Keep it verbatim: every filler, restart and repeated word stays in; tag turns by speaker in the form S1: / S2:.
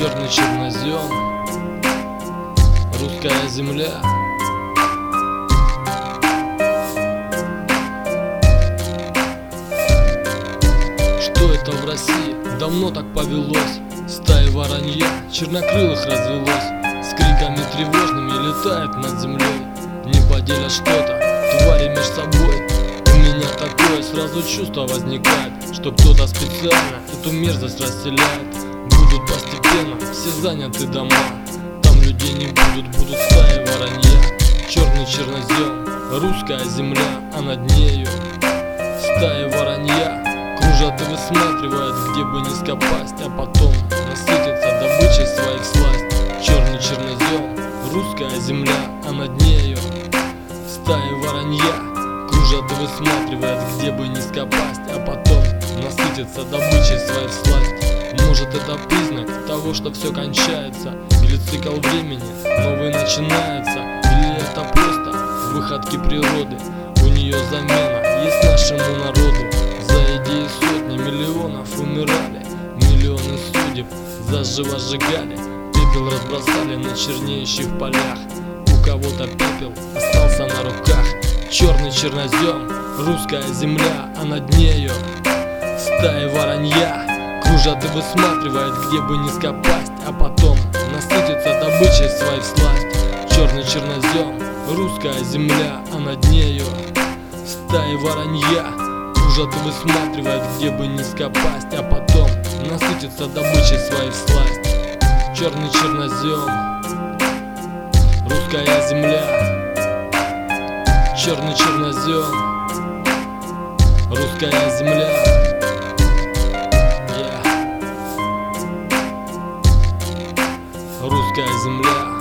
S1: черный чернозем, русская земля. Что это в России? Давно так повелось. Стаи воронья чернокрылых развелось, с криками тревожными летает над землей. Не поделят что-то твари меж собой. У меня такое сразу чувство возникает, что кто-то специально эту мерзость расселяет. Будут постепенно все заняты дома, там людей не будут, будут стаи воронья. Черный чернозем, русская земля, а над нею стаи воронья кружат и высматривают, где бы низко пасть, а потом насытятся добычей своих сласть. Черный чернозем, русская земля, а над нею стаи воронья кружат и высматривают, где бы низко пасть, а потом насытятся добычей своих сласть. Может, это признак того, что все кончается, или цикл времени новый начинается, или это просто выходки природы. У нее замена есть нашему народу. За идеи сотни миллионов умирали, миллионы судеб заживо сжигали, пепел разбросали на чернеющих полях. У кого-то пепел остался на руках. Черный чернозем, русская земля, а над нею стаи воронья кружат и высматривают, где бы низко пасть, а потом насытятся добычей своих сласть. Черный чернозем, русская земля, а над нею стаи воронья кружат и высматривают, где бы низко пасть, а потом насытятся добычей своих сласть. Черный чернозем, русская земля. Черный чернозем, русская земля. Yeah. Русская земля.